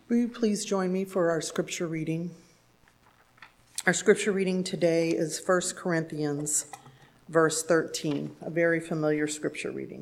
Will you please join me for our scripture reading? Our scripture reading today is 1 Corinthians, verse 13, a very familiar scripture reading.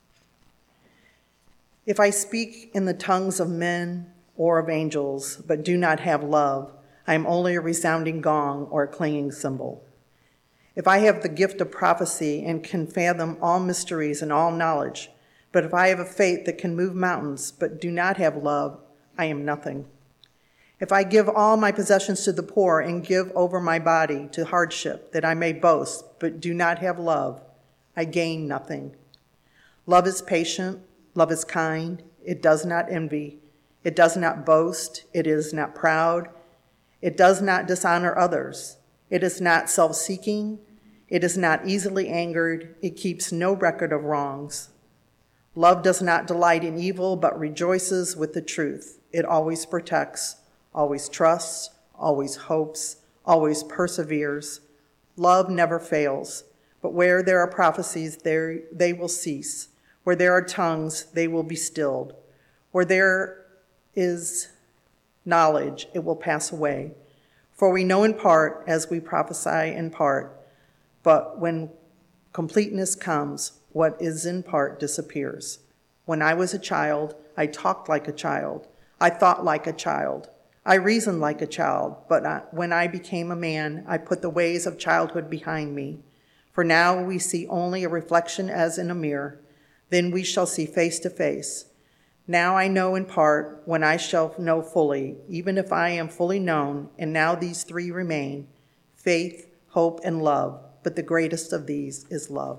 If I speak in the tongues of men or of angels, but do not have love, I am only a resounding gong or a clanging cymbal. If I have the gift of prophecy and can fathom all mysteries and all knowledge, but if I have a faith that can move mountains, but do not have love, I am nothing. If I give all my possessions to the poor and give over my body to hardship that I may boast, but do not have love, I gain nothing. Love is patient, love is kind, it does not envy, it does not boast, it is not proud, it does not dishonor others, it is not self-seeking, it is not easily angered, it keeps no record of wrongs. Love does not delight in evil, but rejoices with the truth. It always protects, always trusts, always hopes, always perseveres. Love never fails, but where there are prophecies, there they will cease. Where there are tongues, they will be stilled. Where there is knowledge, it will pass away. For we know in part as we prophesy in part, but when completeness comes, what is in part disappears. When I was a child, I talked like a child. I thought like a child. I reasoned like a child. But when I became a man, I put the ways of childhood behind me. For now we see only a reflection as in a mirror. Then we shall see face to face. Now I know in part, when I shall know fully, even if I am fully known, and now these three remain, faith, hope, and love. But the greatest of these is love.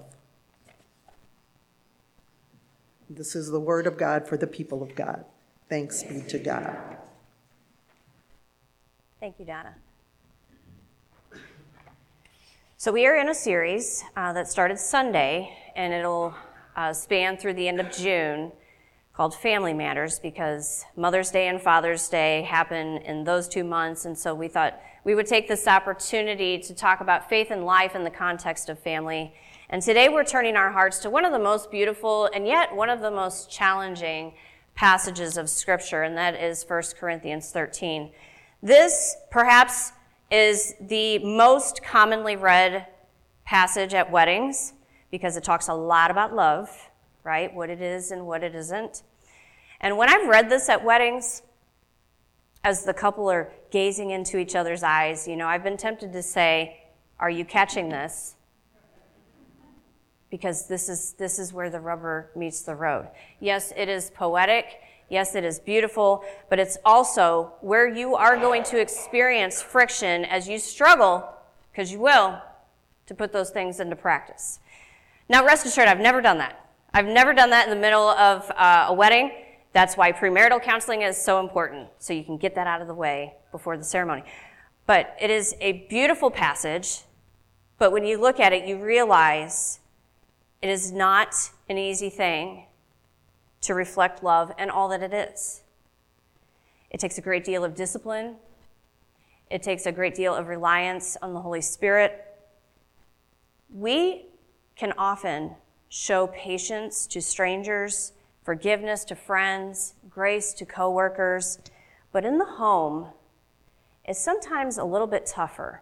This is the word of God for the people of God. Thanks be to God. Thank you, Donna. So we are in a series that started Sunday, and it'll span through the end of June, called Family Matters, because Mother's Day and Father's Day happen in those 2 months, and so we thought we would take this opportunity to talk about faith and life in the context of family. And today we're turning our hearts to one of the most beautiful and yet one of the most challenging passages of Scripture, and that is 1 Corinthians 13. This perhaps is the most commonly read passage at weddings because it talks a lot about love, right? What it is and what it isn't. And when I've read this at weddings, as the couple are gazing into each other's eyes, I've been tempted to say, are you catching this? Because this is where the rubber meets the road. Yes, it is poetic. Yes, it is beautiful, but it's also where you are going to experience friction as you struggle, because you will, to put those things into practice. Now, rest assured, I've never done that. I've never done that in the middle of a wedding. That's why premarital counseling is so important, so you can get that out of the way before the ceremony. But it is a beautiful passage, but when you look at it, you realize it is not an easy thing to reflect love and all that it is. It takes a great deal of discipline. It takes a great deal of reliance on the Holy Spirit. We can often show patience to strangers, forgiveness to friends, grace to coworkers, but in the home, it's sometimes a little bit tougher.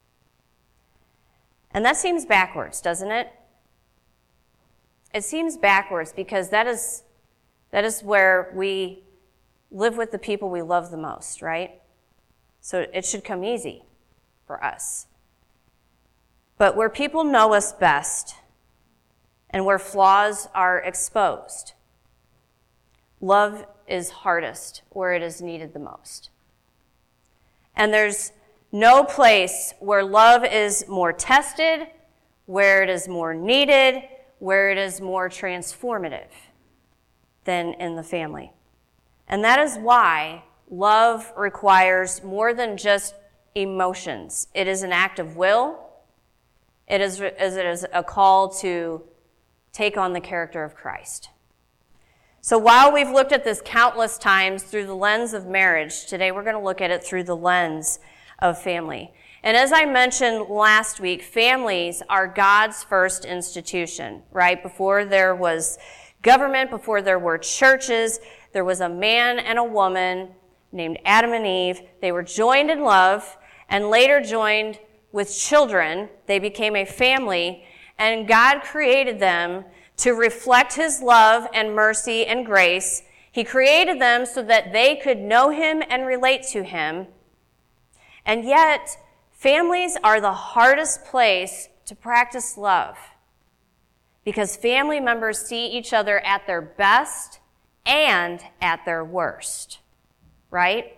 And that seems backwards, doesn't it? It seems backwards because that is where we live with the people we love the most, right? So it should come easy for us. But where people know us best and where flaws are exposed, love is hardest where it is needed the most. And there's no place where love is more tested, where it is more needed, where it is more transformative than in the family. And that is why love requires more than just emotions. It is an act of will. It is a call to take on the character of Christ. So while we've looked at this countless times through the lens of marriage, today we're going to look at it through the lens of family. And as I mentioned last week, families are God's first institution, right? Before there was government, before there were churches, there was a man and a woman named Adam and Eve. They were joined in love and later joined with children. They became a family, and God created them to reflect his love and mercy and grace. He created them so that they could know him and relate to him. And yet, families are the hardest place to practice love because family members see each other at their best and at their worst, right?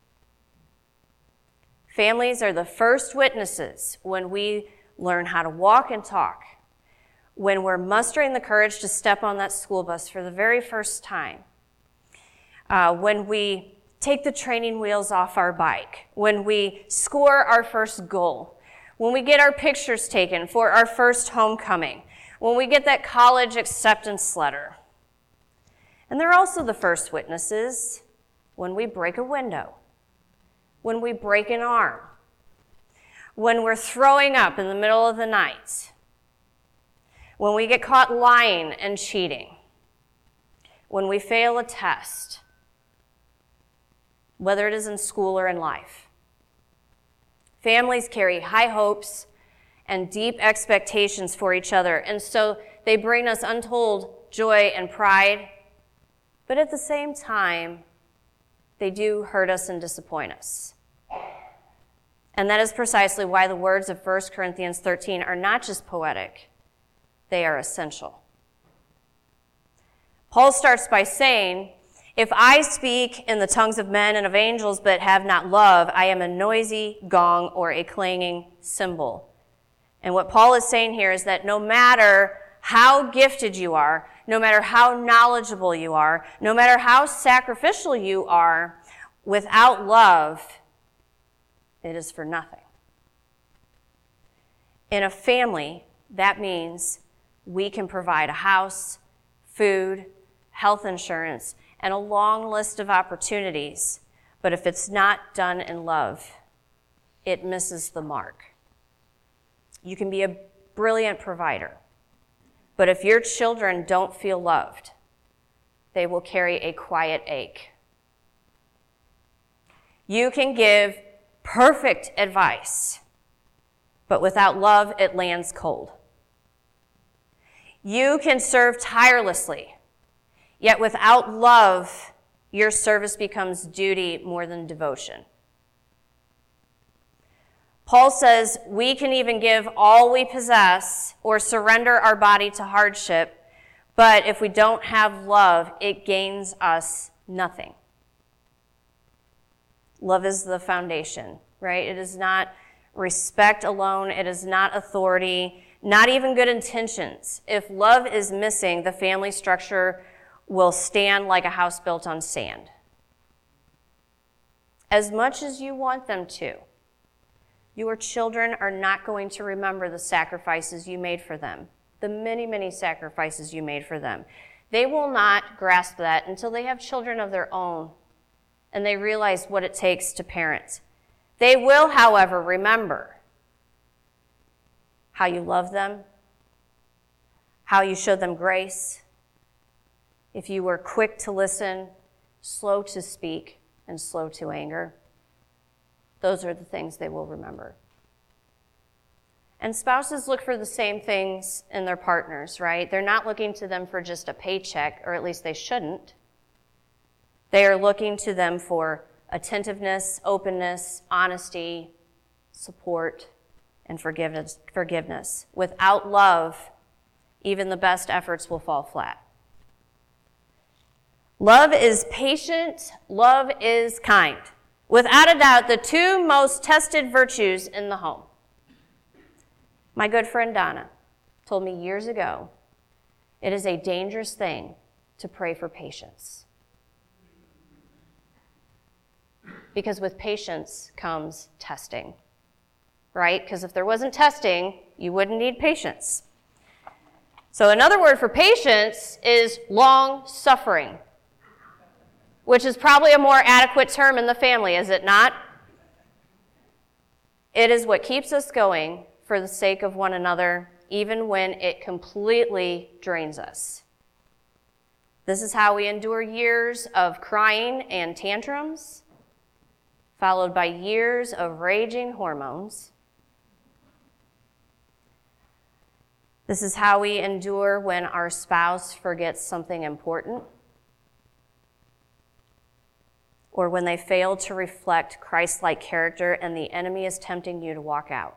Families are the first witnesses when we learn how to walk and talk, when we're mustering the courage to step on that school bus for the very first time, when we take the training wheels off our bike, when we score our first goal, when we get our pictures taken for our first homecoming, when we get that college acceptance letter. And they're also the first witnesses when we break a window, when we break an arm, when we're throwing up in the middle of the night, when we get caught lying and cheating, when we fail a test, whether it is in school or in life. Families carry high hopes and deep expectations for each other, and so they bring us untold joy and pride, but at the same time, they do hurt us and disappoint us. And that is precisely why the words of 1 Corinthians 13 are not just poetic, they are essential. Paul starts by saying, if I speak in the tongues of men and of angels but have not love, I am a noisy gong or a clanging cymbal. And what Paul is saying here is that no matter how gifted you are, no matter how knowledgeable you are, no matter how sacrificial you are, without love, it is for nothing. In a family, that means we can provide a house, food, health insurance, and a long list of opportunities. But if it's not done in love, it misses the mark. You can be a brilliant provider, but if your children don't feel loved, they will carry a quiet ache. You can give perfect advice, but without love, it lands cold. You can serve tirelessly, yet without love, your service becomes duty more than devotion. Paul says we can even give all we possess or surrender our body to hardship, but if we don't have love, it gains us nothing. Love is the foundation, right? It is not respect alone. It is not authority, not even good intentions. If love is missing, the family structure will stand like a house built on sand. As much as you want them to, your children are not going to remember the sacrifices you made for them, the many, many sacrifices you made for them. They will not grasp that until they have children of their own and they realize what it takes to parent. They will, however, remember how you love them, how you showed them grace, if you were quick to listen, slow to speak, and slow to anger. Those are the things they will remember. And spouses look for the same things in their partners, right? They're not looking to them for just a paycheck, or at least they shouldn't. They are looking to them for attentiveness, openness, honesty, support, and forgiveness. Without love, even the best efforts will fall flat. Love is patient. Love is kind. Without a doubt, the two most tested virtues in the home. My good friend Donna told me years ago, it is a dangerous thing to pray for patience. Because with patience comes testing, right? Because if there wasn't testing, you wouldn't need patience. So another word for patience is long-suffering, which is probably a more adequate term in the family, is it not? It is what keeps us going for the sake of one another, even when it completely drains us. This is how we endure years of crying and tantrums, followed by years of raging hormones. This is how we endure when our spouse forgets something important, or when they fail to reflect Christ-like character and the enemy is tempting you to walk out.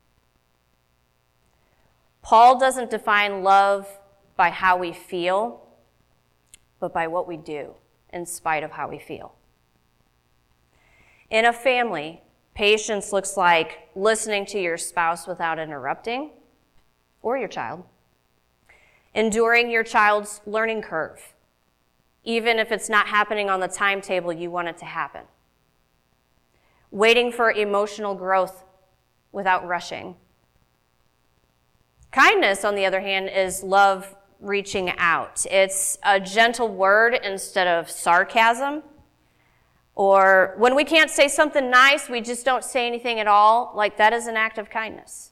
Paul doesn't define love by how we feel, but by what we do in spite of how we feel. In a family, patience looks like listening to your spouse without interrupting, or your child, enduring your child's learning curve, even if it's not happening on the timetable you want it to happen, waiting for emotional growth without rushing. Kindness, on the other hand, is love reaching out. It's a gentle word instead of sarcasm. Or when we can't say something nice, we just don't say anything at all. Like, that is an act of kindness.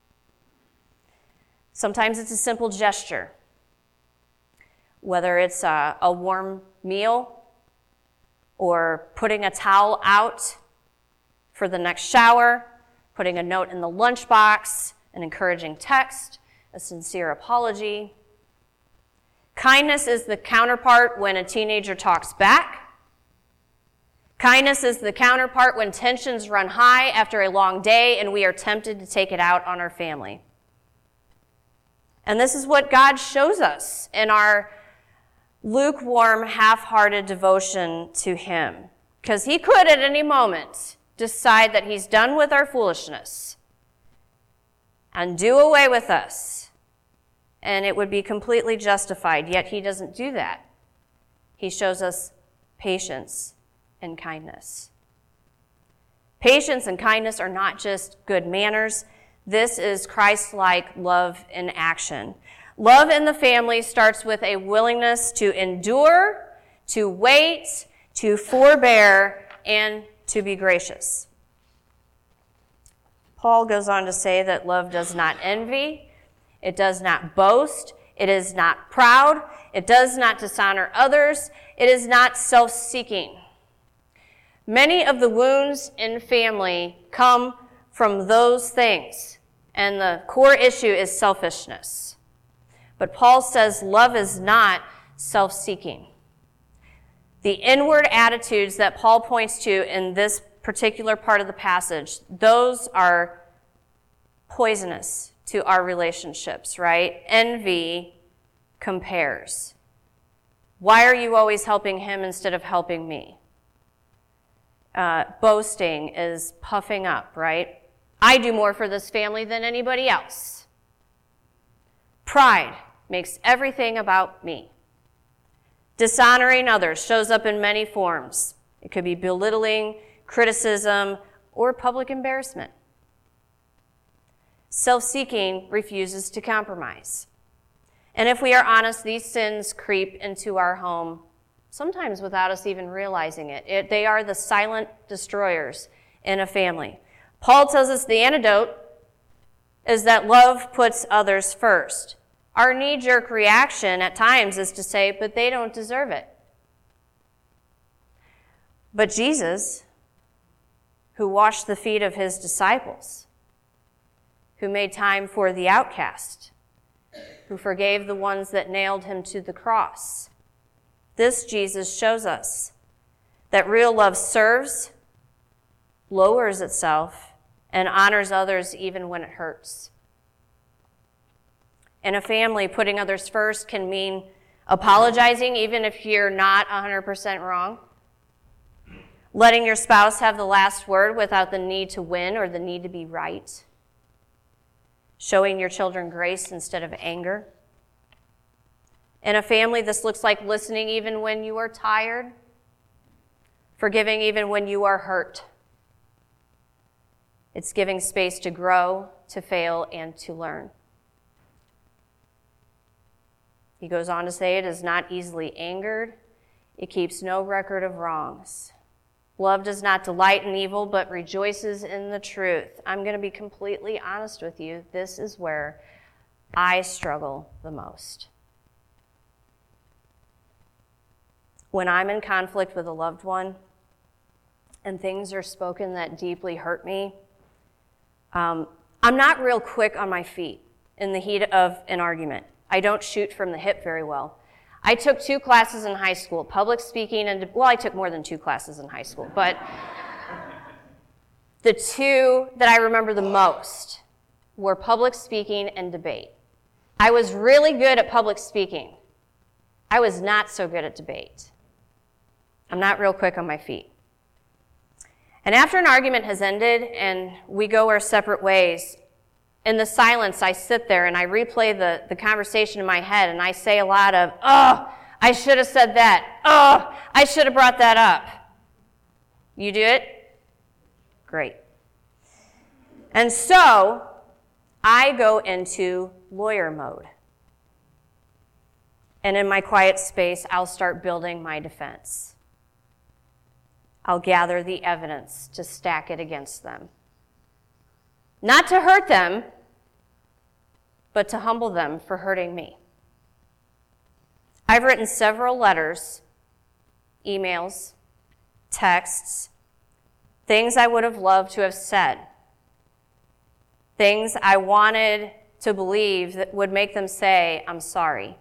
Sometimes it's a simple gesture. Whether it's a warm meal or putting a towel out for the next shower, putting a note in the lunchbox, an encouraging text, a sincere apology. Kindness is the counterpart when a teenager talks back. Kindness is the counterpart when tensions run high after a long day and we are tempted to take it out on our family. And this is what God shows us in our lukewarm, half-hearted devotion to him. Because he could at any moment decide that he's done with our foolishness and do away with us. And it would be completely justified, yet he doesn't do that. He shows us patience and kindness. Patience and kindness are not just good manners. This is Christ-like love in action. Love in the family starts with a willingness to endure, to wait, to forbear, and to be gracious. Paul goes on to say that love does not envy, it does not boast, it is not proud, it does not dishonor others, it is not self-seeking. Many of the wounds in family come from those things, and the core issue is selfishness. But Paul says love is not self-seeking. The inward attitudes that Paul points to in this particular part of the passage, those are poisonous to our relationships, right? Envy compares. Why are you always helping him instead of helping me? Boasting is puffing up, right? I do more for this family than anybody else. Pride makes everything about me. Dishonoring others shows up in many forms. It could be belittling, criticism, or public embarrassment. Self-seeking refuses to compromise. And if we are honest, these sins creep into our home, sometimes without us even realizing it. They are the silent destroyers in a family. Paul tells us the antidote is that love puts others first. Our knee-jerk reaction at times is to say, but they don't deserve it. But Jesus, who washed the feet of his disciples, who made time for the outcast, who forgave the ones that nailed him to the cross, this Jesus shows us that real love serves, lowers itself, and honors others even when it hurts. In a family, putting others first can mean apologizing even if you're not 100% wrong. Letting your spouse have the last word without the need to win or the need to be right. Showing your children grace instead of anger. In a family, this looks like listening even when you are tired. Forgiving even when you are hurt. It's giving space to grow, to fail, and to learn. He goes on to say it is not easily angered. It keeps no record of wrongs. Love does not delight in evil, but rejoices in the truth. I'm going to be completely honest with you. This is where I struggle the most. When I'm in conflict with a loved one, and things are spoken that deeply hurt me, I'm not real quick on my feet in the heat of an argument. I don't shoot from the hip very well. I took 2 classes in high school, public speaking and, well, I took more than 2 classes in high school, but the 2 that I remember the most were public speaking and debate. I was really good at public speaking. I was not so good at debate. I'm not real quick on my feet. And after an argument has ended and we go our separate ways, in the silence, I sit there and I replay the conversation in my head, and I say a lot of, oh, I should have said that. Oh, I should have brought that up. You do it? Great. And so I go into lawyer mode. And in my quiet space, I'll start building my defense. I'll gather the evidence to stack it against them. Not to hurt them, but to humble them for hurting me. I've written several letters, emails, texts, things I would have loved to have said, things I wanted to believe that would make them say, I'm sorry.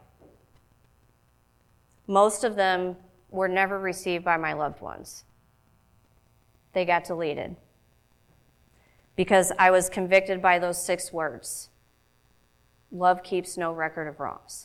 Most of them were never received by my loved ones. They got deleted because I was convicted by those 6 words. Love keeps no record of wrongs.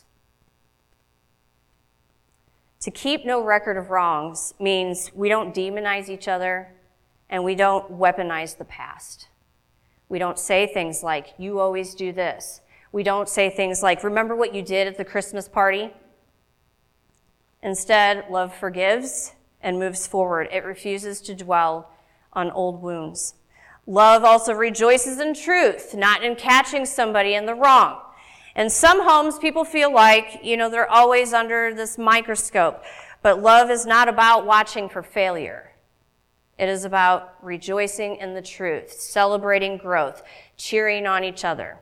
To keep no record of wrongs means we don't demonize each other and we don't weaponize the past. We don't say things like, you always do this. We don't say things like, remember what you did at the Christmas party? Instead, love forgives and moves forward. It refuses to dwell on old wounds. Love also rejoices in truth, not in catching somebody in the wrong. In some homes, people feel like, they're always under this microscope. But love is not about watching for failure. It is about rejoicing in the truth, celebrating growth, cheering on each other.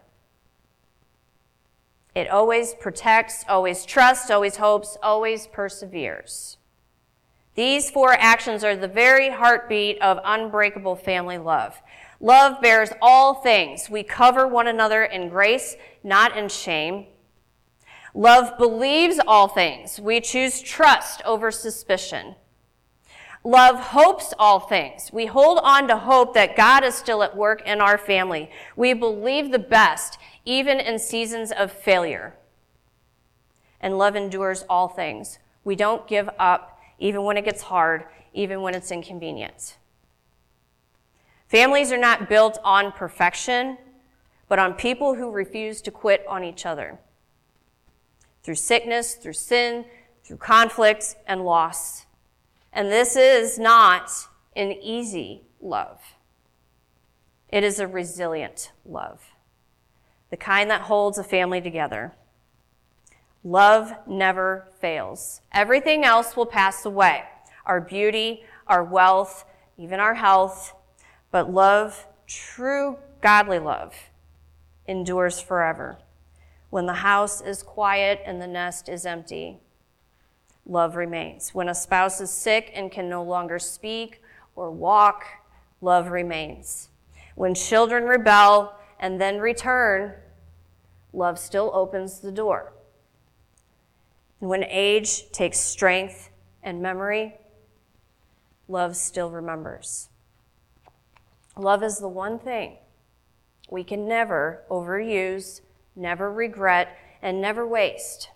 It always protects, always trusts, always hopes, always perseveres. These 4 actions are the very heartbeat of unbreakable family love. Love bears all things. We cover one another in grace, not in shame. Love believes all things. We choose trust over suspicion. Love hopes all things. We hold on to hope that God is still at work in our family. We believe the best, even in seasons of failure. And love endures all things. We don't give up, even when it gets hard, even when it's inconvenient. Families are not built on perfection, but on people who refuse to quit on each other. Through sickness, through sin, through conflict and loss. And this is not an easy love. It is a resilient love. The kind that holds a family together. Love never fails. Everything else will pass away. Our beauty, our wealth, even our health. But love, true godly love, endures forever. When the house is quiet and the nest is empty, love remains. When a spouse is sick and can no longer speak or walk, love remains. When children rebel and then return, love still opens the door. And when age takes strength and memory, love still remembers. Love is the one thing we can never overuse, never regret, and never waste.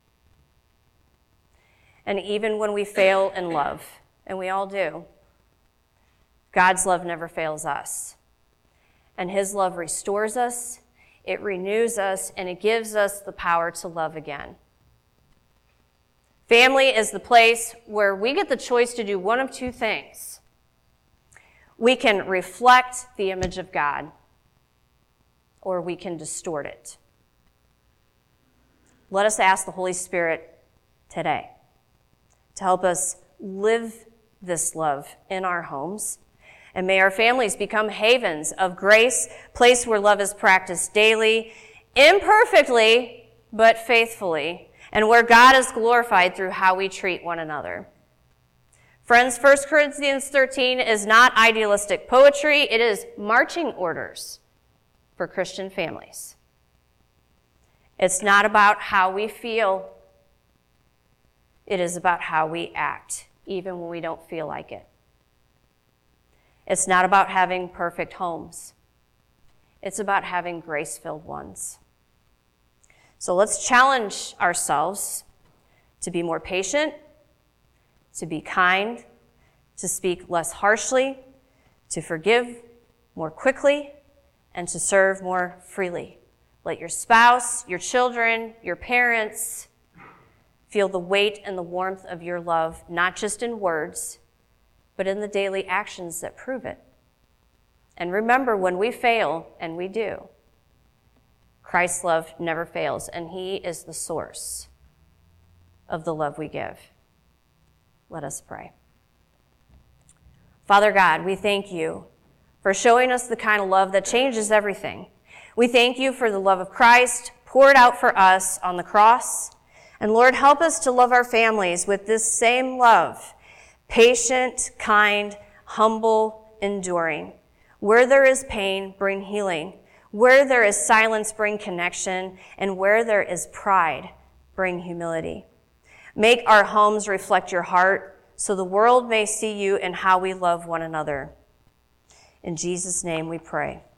And even when we fail in love, and we all do, God's love never fails us. And his love restores us, it renews us, and it gives us the power to love again. Family is the place where we get the choice to do one of 2 things. We can reflect the image of God, or we can distort it. Let us ask the Holy Spirit today to help us live this love in our homes. And may our families become havens of grace, place where love is practiced daily, imperfectly, but faithfully, and where God is glorified through how we treat one another. Friends, 1 Corinthians 13 is not idealistic poetry. It is marching orders for Christian families. It's not about how we feel. It is about how we act, even when we don't feel like it. It's not about having perfect homes. It's about having grace-filled ones. So let's challenge ourselves to be more patient, to be kind, to speak less harshly, to forgive more quickly, and to serve more freely. Let your spouse, your children, your parents feel the weight and the warmth of your love, not just in words, but in the daily actions that prove it. And remember, when we fail, and we do, Christ's love never fails, and he is the source of the love we give. Let us pray. Father God, we thank you for showing us the kind of love that changes everything. We thank you for the love of Christ poured out for us on the cross. And Lord, help us to love our families with this same love, patient, kind, humble, enduring. Where there is pain, bring healing. Where there is silence, bring connection. And where there is pride, bring humility. Make our homes reflect your heart so the world may see you in how we love one another. In Jesus' name we pray.